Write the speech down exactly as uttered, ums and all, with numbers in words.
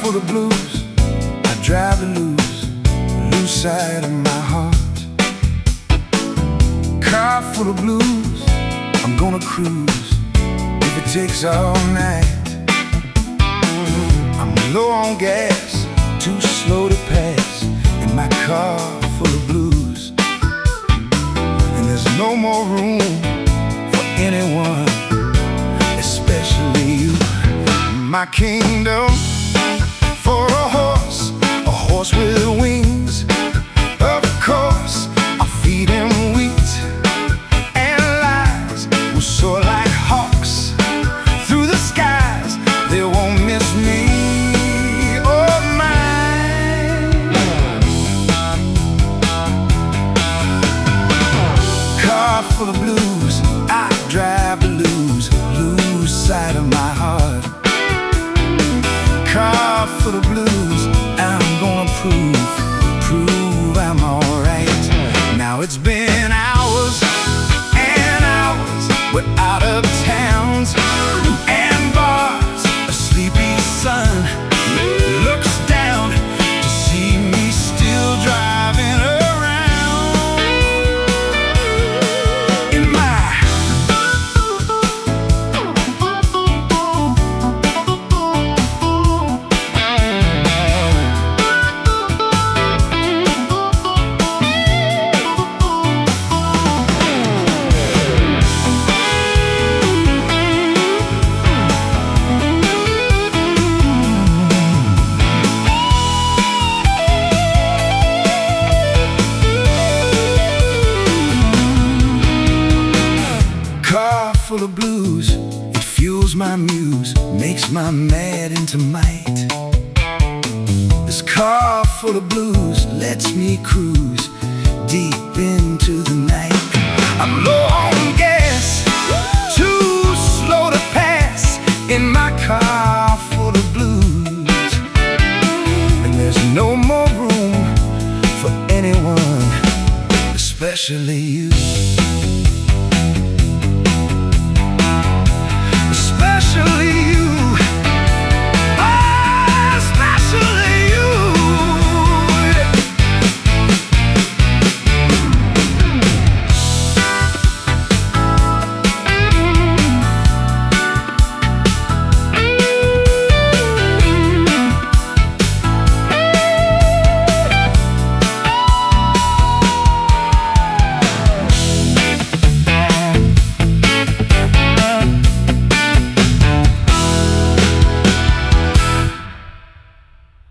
full of blues, I drive to lose, lose sight of my heart. Car full of blues, I'm gonna cruise, if it takes all night. I'm low on gas, too slow to pass, in my car full of blues. And there's no more room for anyone, especially you. My kingdom for a horse, a horse with wings. Of course, I'll feed him wheat and lies will soar like hawks through the skies. They won't miss me or mine. Car full of blues, I drive to lose, lose sight of my heart. Car full of blues, I'm gonna prove, prove I'm alright. Now it's been hours and hours, we're out of towns and bars. A sleepy sun looks down to see me still driving around in my full of blues, it fuels my muse, makes my mad into might. This car full of blues lets me cruise deep in